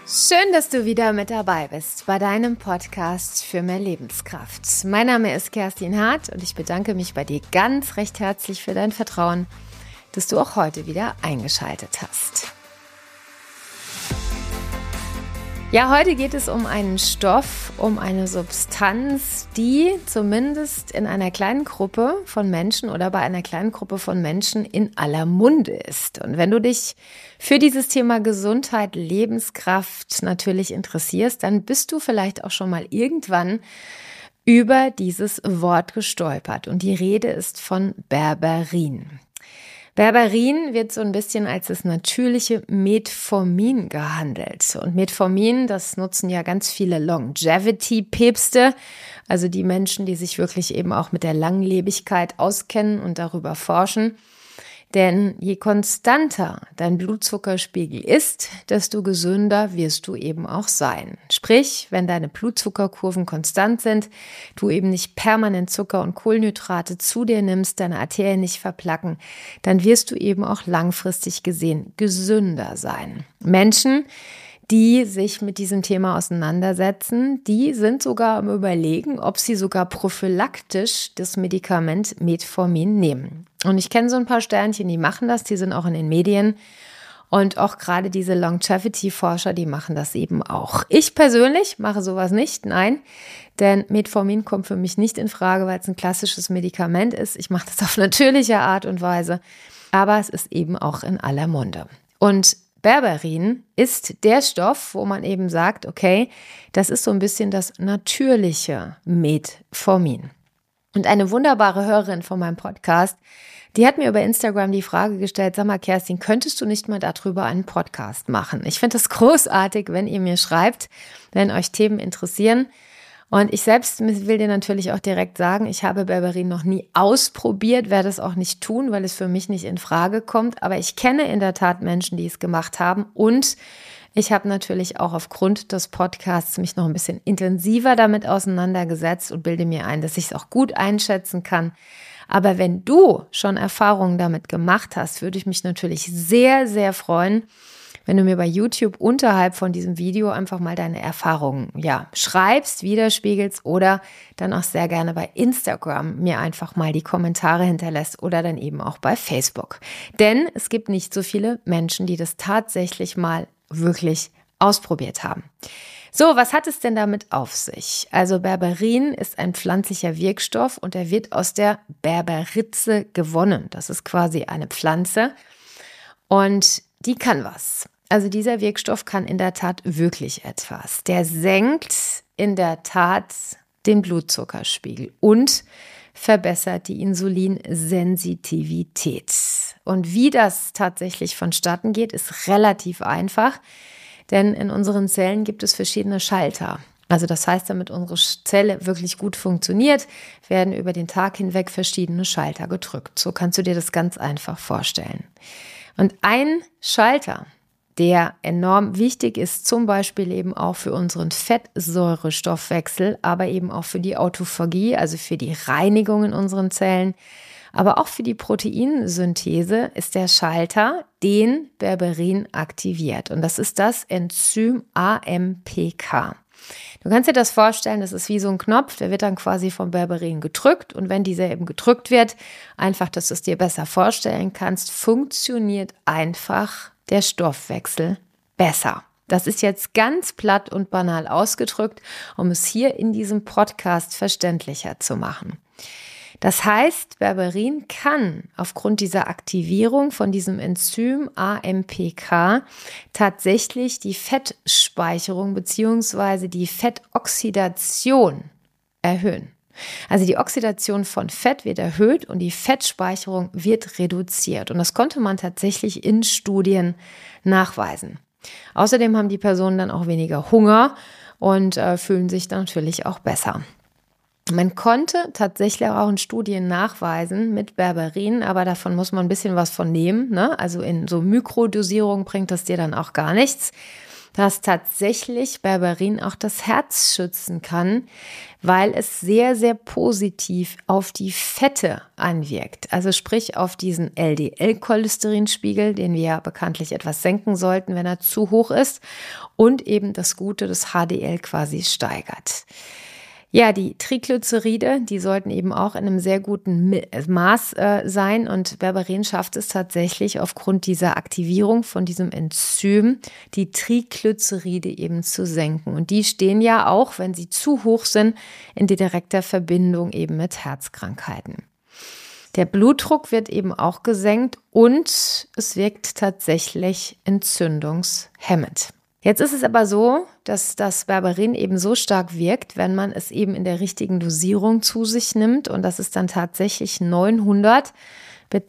Schön, dass du wieder mit dabei bist bei deinem Podcast für mehr Lebenskraft. Mein Name ist Kerstin Hart und ich bedanke mich bei dir ganz recht herzlich für dein Vertrauen, dass du auch heute wieder eingeschaltet hast. Ja, heute geht es um einen Stoff, um eine Substanz, die zumindest in einer kleinen Gruppe von Menschen oder bei einer kleinen Gruppe von Menschen in aller Munde ist. Und wenn du dich für dieses Thema Gesundheit, Lebenskraft natürlich interessierst, dann bist du vielleicht auch schon mal irgendwann über dieses Wort gestolpert. Und die Rede ist von Berberin. Berberin wird so ein bisschen als das natürliche Metformin gehandelt. Und Metformin, das nutzen ja ganz viele Longevity-Päpste, also die Menschen, die sich wirklich eben auch mit der Langlebigkeit auskennen und darüber forschen. Denn je konstanter dein Blutzuckerspiegel ist, desto gesünder wirst du eben auch sein. Sprich, wenn deine Blutzuckerkurven konstant sind, du eben nicht permanent Zucker und Kohlenhydrate zu dir nimmst, deine Arterien nicht verplacken, dann wirst du eben auch langfristig gesehen gesünder sein. Menschen, die sich mit diesem Thema auseinandersetzen, die sind sogar am Überlegen, ob sie sogar prophylaktisch das Medikament Metformin nehmen. Und ich kenne so ein paar Sternchen, die machen das, die sind auch in den Medien. Und auch gerade diese Longevity-Forscher, die machen das eben auch. Ich persönlich mache sowas nicht, nein, denn Metformin kommt für mich nicht in Frage, weil es ein klassisches Medikament ist. Ich mache das auf natürliche Art und Weise, aber es ist eben auch in aller Munde. Und Berberin ist der Stoff, wo man eben sagt, okay, das ist so ein bisschen das natürliche Metformin. Und eine wunderbare Hörerin von meinem Podcast, die hat mir über Instagram die Frage gestellt, sag mal Kerstin, könntest du nicht mal darüber einen Podcast machen? Ich finde das großartig, wenn ihr mir schreibt, wenn euch Themen interessieren. Und ich selbst will dir natürlich auch direkt sagen, ich habe Berberin noch nie ausprobiert, werde es auch nicht tun, weil es für mich nicht in Frage kommt. Aber ich kenne in der Tat Menschen, die es gemacht haben. Und ich habe natürlich auch aufgrund des Podcasts mich noch ein bisschen intensiver damit auseinandergesetzt und bilde mir ein, dass ich es auch gut einschätzen kann. Aber wenn du schon Erfahrungen damit gemacht hast, würde ich mich natürlich sehr, sehr freuen, wenn du mir bei YouTube unterhalb von diesem Video einfach mal deine Erfahrungen schreibst, widerspiegelst oder dann auch sehr gerne bei Instagram mir einfach mal die Kommentare hinterlässt oder dann eben auch bei Facebook. Denn es gibt nicht so viele Menschen, die das tatsächlich mal wirklich ausprobiert haben. So, was hat es denn damit auf sich? Also Berberin ist ein pflanzlicher Wirkstoff und er wird aus der Berberitze gewonnen. Das ist quasi eine Pflanze und die kann was. Also dieser Wirkstoff kann in der Tat wirklich etwas. Der senkt in der Tat den Blutzuckerspiegel und verbessert die Insulinsensitivität. Und wie das tatsächlich vonstatten geht, ist relativ einfach, denn in unseren Zellen gibt es verschiedene Schalter. Also das heißt, damit unsere Zelle wirklich gut funktioniert, werden über den Tag hinweg verschiedene Schalter gedrückt. So kannst du dir das ganz einfach vorstellen. Und ein Schalter, der enorm wichtig ist, zum Beispiel eben auch für unseren Fettsäurestoffwechsel, aber eben auch für die Autophagie, also für die Reinigung in unseren Zellen, aber auch für die Proteinsynthese ist der Schalter, den Berberin aktiviert. Und das ist das Enzym AMPK. Du kannst dir das vorstellen, das ist wie so ein Knopf, der wird dann quasi vom Berberin gedrückt und wenn dieser eben gedrückt wird, einfach, dass du es dir besser vorstellen kannst, funktioniert einfach der Stoffwechsel besser. Das ist jetzt ganz platt und banal ausgedrückt, um es hier in diesem Podcast verständlicher zu machen. Das heißt, Berberin kann aufgrund dieser Aktivierung von diesem Enzym AMPK tatsächlich die Fettspeicherung bzw. die Fettoxidation erhöhen. Also die Oxidation von Fett wird erhöht und die Fettspeicherung wird reduziert. Und das konnte man tatsächlich in Studien nachweisen. Außerdem haben die Personen dann auch weniger Hunger und fühlen sich dann natürlich auch besser. Man konnte tatsächlich auch in Studien nachweisen mit Berberin, aber davon muss man ein bisschen was von nehmen, ne? Also in so Mikrodosierung bringt das dir dann auch gar nichts, dass tatsächlich Berberin auch das Herz schützen kann, weil es sehr, sehr positiv auf die Fette einwirkt. Also sprich auf diesen LDL-Cholesterinspiegel, den wir ja bekanntlich etwas senken sollten, wenn er zu hoch ist, und eben das Gute, das HDL quasi steigert. Ja, die Triglyceride, die sollten eben auch in einem sehr guten Maß sein, und Berberin schafft es tatsächlich aufgrund dieser Aktivierung von diesem Enzym, die Triglyceride eben zu senken. Und die stehen ja auch, wenn sie zu hoch sind, in direkter Verbindung eben mit Herzkrankheiten. Der Blutdruck wird eben auch gesenkt und es wirkt tatsächlich entzündungshemmend. Jetzt ist es aber so, dass das Berberin eben so stark wirkt, wenn man es eben in der richtigen Dosierung zu sich nimmt, und das ist dann tatsächlich 900 bis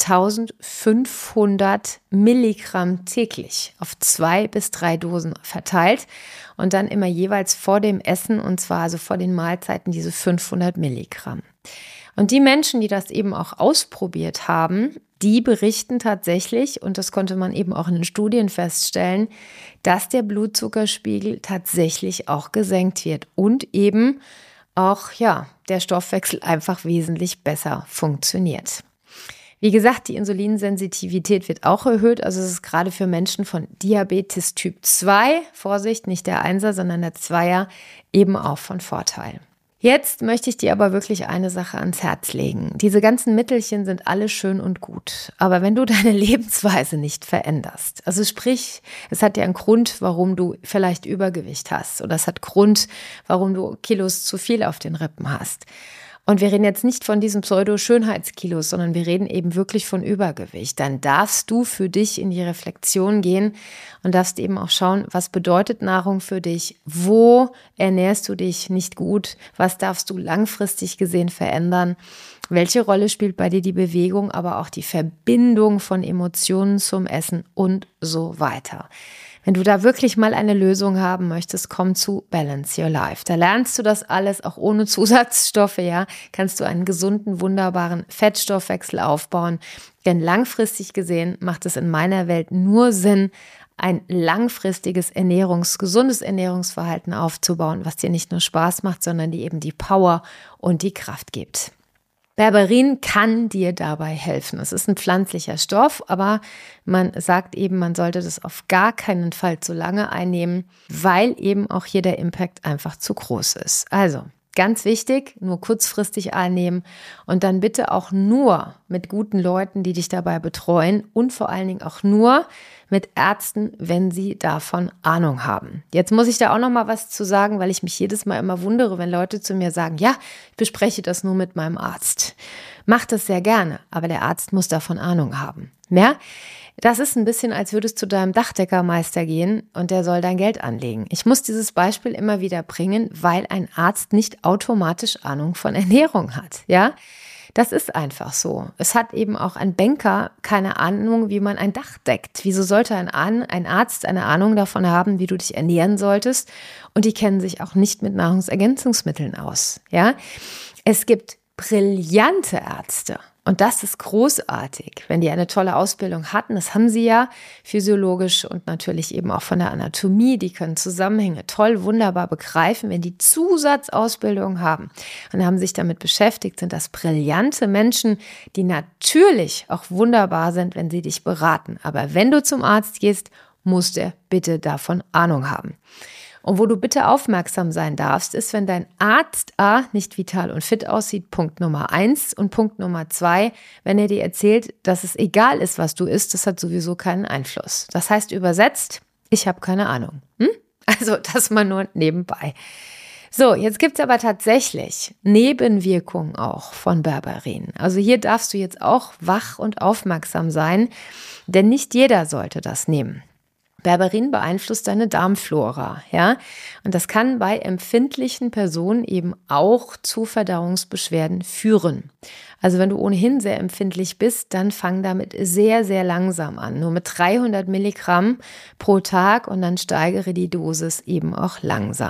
1500 Milligramm täglich auf 2 bis 3 Dosen verteilt und dann immer jeweils vor dem Essen, und zwar also vor den Mahlzeiten, diese 500 Milligramm. Und die Menschen, die das eben auch ausprobiert haben, die berichten tatsächlich, und das konnte man eben auch in den Studien feststellen, dass der Blutzuckerspiegel tatsächlich auch gesenkt wird und eben auch, ja, der Stoffwechsel einfach wesentlich besser funktioniert. Wie gesagt, die Insulinsensitivität wird auch erhöht. Also es ist gerade für Menschen von Diabetes Typ 2, Vorsicht, nicht der 1er, sondern der 2er, eben auch von Vorteil. Jetzt möchte ich dir aber wirklich eine Sache ans Herz legen. Diese ganzen Mittelchen sind alle schön und gut, aber wenn du deine Lebensweise nicht veränderst, also sprich, es hat ja einen Grund, warum du vielleicht Übergewicht hast, oder es hat Grund, warum du Kilos zu viel auf den Rippen hast. Und wir reden jetzt nicht von diesen Pseudo-Schönheitskilos, sondern wir reden eben wirklich von Übergewicht. Dann darfst du für dich in die Reflexion gehen und darfst eben auch schauen, was bedeutet Nahrung für dich? Wo ernährst du dich nicht gut? Was darfst du langfristig gesehen verändern? Welche Rolle spielt bei dir die Bewegung, aber auch die Verbindung von Emotionen zum Essen und so weiter? Wenn du da wirklich mal eine Lösung haben möchtest, komm zu Balance Your Life. Da lernst du das alles auch ohne Zusatzstoffe, ja. Kannst du einen gesunden, wunderbaren Fettstoffwechsel aufbauen. Denn langfristig gesehen macht es in meiner Welt nur Sinn, ein langfristiges gesundes Ernährungsverhalten aufzubauen, was dir nicht nur Spaß macht, sondern dir eben die Power und die Kraft gibt. Berberin kann dir dabei helfen. Es ist ein pflanzlicher Stoff, aber man sagt eben, man sollte das auf gar keinen Fall zu lange einnehmen, weil eben auch hier der Impact einfach zu groß ist. Also ganz wichtig, nur kurzfristig einnehmen und dann bitte auch nur mit guten Leuten, die dich dabei betreuen, und vor allen Dingen auch nur mit Ärzten, wenn sie davon Ahnung haben. Jetzt muss ich da auch noch mal was zu sagen, weil ich mich jedes Mal immer wundere, wenn Leute zu mir sagen, ja, ich bespreche das nur mit meinem Arzt. Mach das sehr gerne, aber der Arzt muss davon Ahnung haben. Ja? Das ist ein bisschen, als würdest du zu deinem Dachdeckermeister gehen und der soll dein Geld anlegen. Ich muss dieses Beispiel immer wieder bringen, weil ein Arzt nicht automatisch Ahnung von Ernährung hat. Ja? Das ist einfach so. Es hat eben auch ein Banker keine Ahnung, wie man ein Dach deckt. Wieso sollte ein Arzt eine Ahnung davon haben, wie du dich ernähren solltest? Und die kennen sich auch nicht mit Nahrungsergänzungsmitteln aus. Ja? Es gibt brillante Ärzte. Und das ist großartig, wenn die eine tolle Ausbildung hatten. Das haben sie ja physiologisch und natürlich eben auch von der Anatomie. Die können Zusammenhänge toll, wunderbar begreifen, wenn die Zusatzausbildung haben und haben sich damit beschäftigt, sind das brillante Menschen, die natürlich auch wunderbar sind, wenn sie dich beraten. Aber wenn du zum Arzt gehst, muss der bitte davon Ahnung haben. Und wo du bitte aufmerksam sein darfst, ist, wenn dein Arzt A nicht vital und fit aussieht, Punkt Nummer 1. Und Punkt Nummer 2, wenn er dir erzählt, dass es egal ist, was du isst, das hat sowieso keinen Einfluss. Das heißt übersetzt, ich habe keine Ahnung. Also das mal nur nebenbei. So, jetzt gibt es aber tatsächlich Nebenwirkungen auch von Berberin. Also hier darfst du jetzt auch wach und aufmerksam sein, denn nicht jeder sollte das nehmen. Berberin beeinflusst deine Darmflora, ja, und das kann bei empfindlichen Personen eben auch zu Verdauungsbeschwerden führen. Also wenn du ohnehin sehr empfindlich bist, dann fang damit sehr, sehr langsam an, nur mit 300 Milligramm pro Tag, und dann steigere die Dosis eben auch langsam.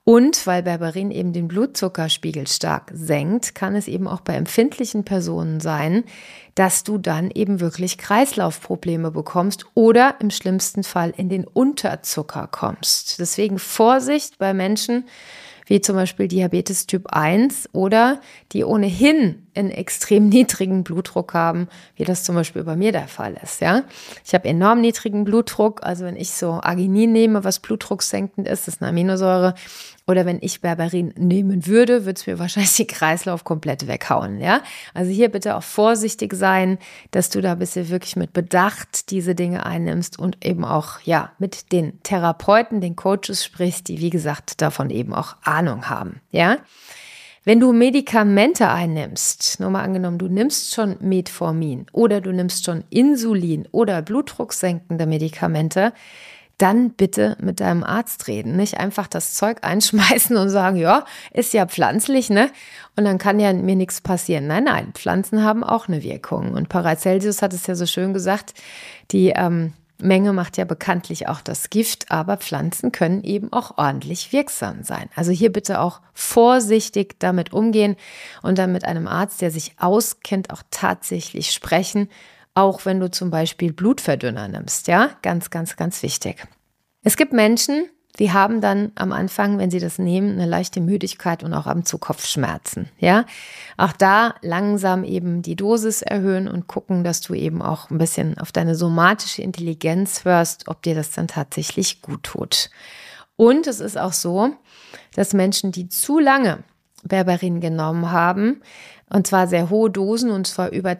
Und weil Berberin eben den Blutzuckerspiegel stark senkt, kann es eben auch bei empfindlichen Personen sein, dass du dann eben wirklich Kreislaufprobleme bekommst oder im schlimmsten Fall in den Unterzucker kommst. Deswegen Vorsicht bei Menschen, wie zum Beispiel Diabetes Typ 1 oder die ohnehin einen extrem niedrigen Blutdruck haben, wie das zum Beispiel bei mir der Fall ist. Ja? Ich habe enorm niedrigen Blutdruck, also wenn ich so Arginin nehme, was blutdrucksenkend ist, das ist eine Aminosäure, oder wenn ich Berberin nehmen würde, würde es mir wahrscheinlich den Kreislauf komplett weghauen. Ja? Also hier bitte auch vorsichtig sein, dass du da ein bisschen wirklich mit Bedacht diese Dinge einnimmst und eben auch mit den Therapeuten, den Coaches sprichst, die wie gesagt davon eben auch Ahnung haben. Ja? Wenn du Medikamente einnimmst, nur mal angenommen, du nimmst schon Metformin oder du nimmst schon Insulin oder blutdrucksenkende Medikamente, dann bitte mit deinem Arzt reden. Nicht einfach das Zeug einschmeißen und sagen, ja, ist ja pflanzlich, ne? Und dann kann ja mir nichts passieren. Nein, Pflanzen haben auch eine Wirkung. Und Paracelsus hat es ja so schön gesagt, die Menge macht ja bekanntlich auch das Gift, aber Pflanzen können eben auch ordentlich wirksam sein. Also hier bitte auch vorsichtig damit umgehen und dann mit einem Arzt, der sich auskennt, auch tatsächlich sprechen, auch wenn du zum Beispiel Blutverdünner nimmst, ja, ganz, ganz, ganz wichtig. Es gibt Menschen, die haben dann am Anfang, wenn sie das nehmen, eine leichte Müdigkeit und auch ab und zu Kopfschmerzen, ja. Auch da langsam eben die Dosis erhöhen und gucken, dass du eben auch ein bisschen auf deine somatische Intelligenz hörst, ob dir das dann tatsächlich gut tut. Und es ist auch so, dass Menschen, die zu lange Berberin genommen haben, und zwar sehr hohe Dosen, und zwar über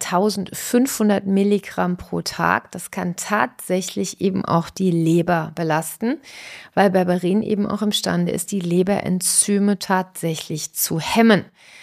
1500 Milligramm pro Tag. Das kann tatsächlich eben auch die Leber belasten, weil Berberin eben auch imstande ist, die Leberenzyme tatsächlich zu hemmen.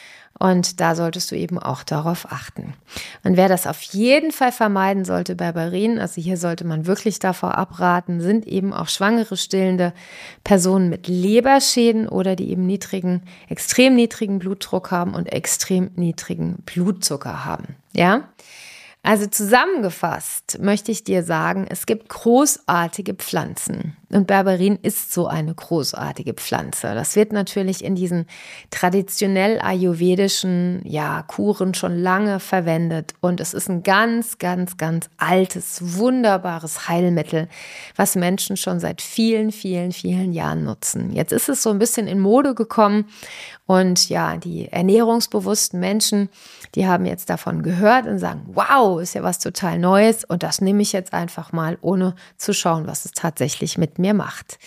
Und da solltest du eben auch darauf achten. Und wer das auf jeden Fall vermeiden sollte, Berberin, also hier sollte man wirklich davor abraten, sind eben auch schwangere, stillende Personen mit Leberschäden oder die eben extrem niedrigen Blutdruck haben und extrem niedrigen Blutzucker haben. Ja? Also zusammengefasst möchte ich dir sagen, es gibt großartige Pflanzen und Berberin ist so eine großartige Pflanze. Das wird natürlich in diesen traditionell ayurvedischen Kuren schon lange verwendet und es ist ein ganz, ganz, ganz altes, wunderbares Heilmittel, was Menschen schon seit vielen, vielen, vielen Jahren nutzen. Jetzt ist es so ein bisschen in Mode gekommen und die ernährungsbewussten Menschen, die haben jetzt davon gehört und sagen, wow, ist ja was total Neues und das nehme ich jetzt einfach mal, ohne zu schauen, was es tatsächlich mit mir macht.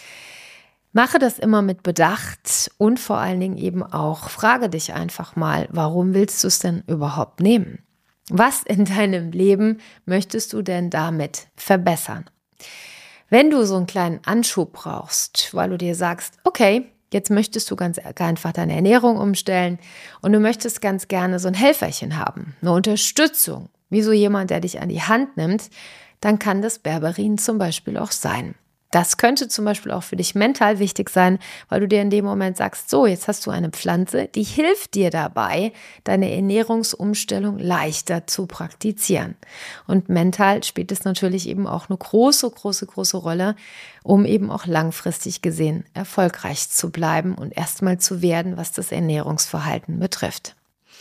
Mache das immer mit Bedacht und vor allen Dingen eben auch, frage dich einfach mal, warum willst du es denn überhaupt nehmen? Was in deinem Leben möchtest du denn damit verbessern? Wenn du so einen kleinen Anschub brauchst, weil du dir sagst, okay, jetzt möchtest du ganz einfach deine Ernährung umstellen und du möchtest ganz gerne so ein Helferchen haben, eine Unterstützung, wie so jemand, der dich an die Hand nimmt, dann kann das Berberin zum Beispiel auch sein. Das könnte zum Beispiel auch für dich mental wichtig sein, weil du dir in dem Moment sagst, so, jetzt hast du eine Pflanze, die hilft dir dabei, deine Ernährungsumstellung leichter zu praktizieren. Und mental spielt es natürlich eben auch eine große, große, große Rolle, um eben auch langfristig gesehen erfolgreich zu bleiben und erstmal zu werden, was das Ernährungsverhalten betrifft.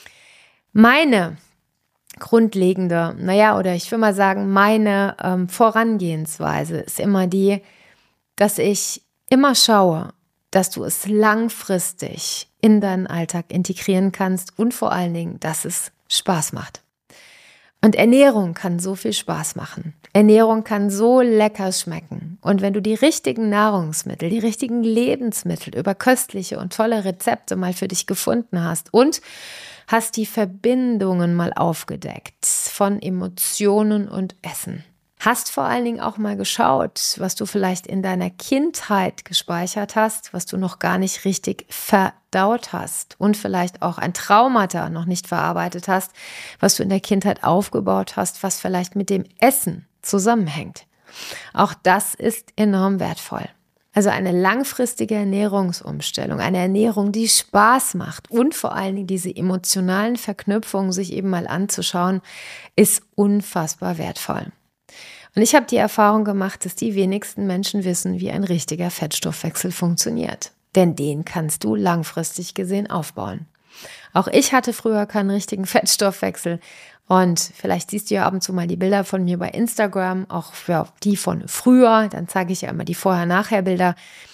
Meine grundlegende, oder ich will mal sagen, meine Vorangehensweise ist immer die, dass ich immer schaue, dass du es langfristig in deinen Alltag integrieren kannst und vor allen Dingen, dass es Spaß macht. Und Ernährung kann so viel Spaß machen. Ernährung kann so lecker schmecken. Und wenn du die richtigen Nahrungsmittel, die richtigen Lebensmittel über köstliche und tolle Rezepte mal für dich gefunden hast und hast die Verbindungen mal aufgedeckt von Emotionen und Essen. Hast vor allen Dingen auch mal geschaut, was du vielleicht in deiner Kindheit gespeichert hast, was du noch gar nicht richtig verdaut hast und vielleicht auch ein Traumata noch nicht verarbeitet hast, was du in der Kindheit aufgebaut hast, was vielleicht mit dem Essen zusammenhängt. Auch das ist enorm wertvoll. Also eine langfristige Ernährungsumstellung, eine Ernährung, die Spaß macht und vor allen Dingen diese emotionalen Verknüpfungen sich eben mal anzuschauen, ist unfassbar wertvoll. Und ich habe die Erfahrung gemacht, dass die wenigsten Menschen wissen, wie ein richtiger Fettstoffwechsel funktioniert. denn den kannst du langfristig gesehen aufbauen. Auch ich hatte früher keinen richtigen Fettstoffwechsel und vielleicht siehst du ja ab und zu mal die Bilder von mir bei Instagram, auch für die von früher, dann zeige ich ja immer die Vorher-Nachher-Bilder.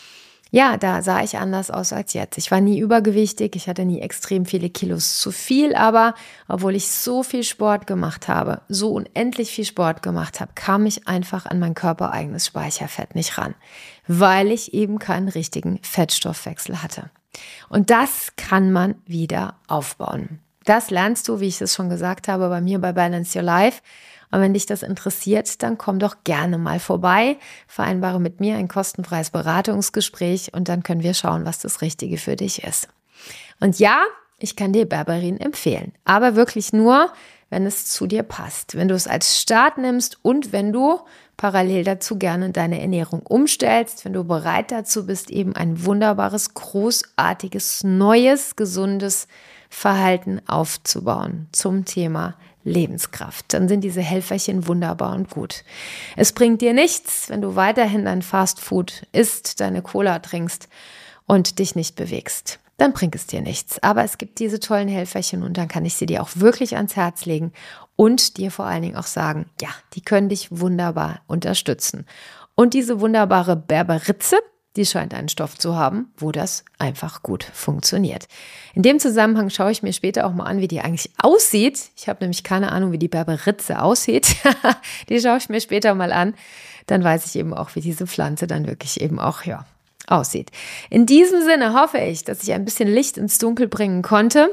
Ja, da sah ich anders aus als jetzt. Ich war nie übergewichtig, ich hatte nie extrem viele Kilos zu viel, aber obwohl ich so viel Sport gemacht habe, so unendlich viel Sport gemacht habe, kam ich einfach an mein körpereigenes Speicherfett nicht ran, weil ich eben keinen richtigen Fettstoffwechsel hatte. Und das kann man wieder aufbauen. Das lernst du, wie ich es schon gesagt habe, bei mir bei Balance Your Life. Und wenn dich das interessiert, dann komm doch gerne mal vorbei, vereinbare mit mir ein kostenfreies Beratungsgespräch und dann können wir schauen, was das Richtige für dich ist. Und ja, ich kann dir Berberin empfehlen, aber wirklich nur, wenn es zu dir passt, wenn du es als Start nimmst und wenn du parallel dazu gerne deine Ernährung umstellst, wenn du bereit dazu bist, eben ein wunderbares, großartiges, neues, gesundes Verhalten aufzubauen zum Thema Lebenskraft. Dann sind diese Helferchen wunderbar und gut. Es bringt dir nichts, wenn du weiterhin dein Fastfood isst, deine Cola trinkst und dich nicht bewegst. Dann bringt es dir nichts. Aber es gibt diese tollen Helferchen und dann kann ich sie dir auch wirklich ans Herz legen und dir vor allen Dingen auch sagen, ja, die können dich wunderbar unterstützen. Und diese wunderbare Berberitze, die scheint einen Stoff zu haben, wo das einfach gut funktioniert. In dem Zusammenhang schaue ich mir später auch mal an, wie die eigentlich aussieht. Ich habe nämlich keine Ahnung, wie die Berberitze aussieht. Die schaue ich mir später mal an. Dann weiß ich eben auch, wie diese Pflanze dann wirklich eben auch, ja, aussieht. In diesem Sinne hoffe ich, dass ich ein bisschen Licht ins Dunkel bringen konnte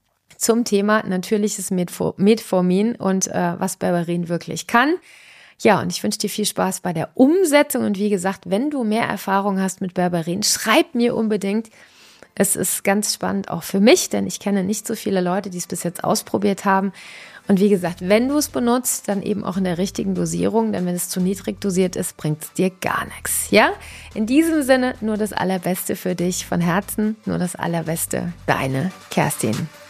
zum Thema natürliches Metformin und was Berberin wirklich kann. Ja, und ich wünsche dir viel Spaß bei der Umsetzung und wie gesagt, wenn du mehr Erfahrung hast mit Berberin, schreib mir unbedingt. Es ist ganz spannend auch für mich, denn ich kenne nicht so viele Leute, die es bis jetzt ausprobiert haben. Und wie gesagt, wenn du es benutzt, dann eben auch in der richtigen Dosierung, denn wenn es zu niedrig dosiert ist, bringt es dir gar nichts. Ja? In diesem Sinne nur das Allerbeste für dich von Herzen, nur das Allerbeste, deine Kerstin.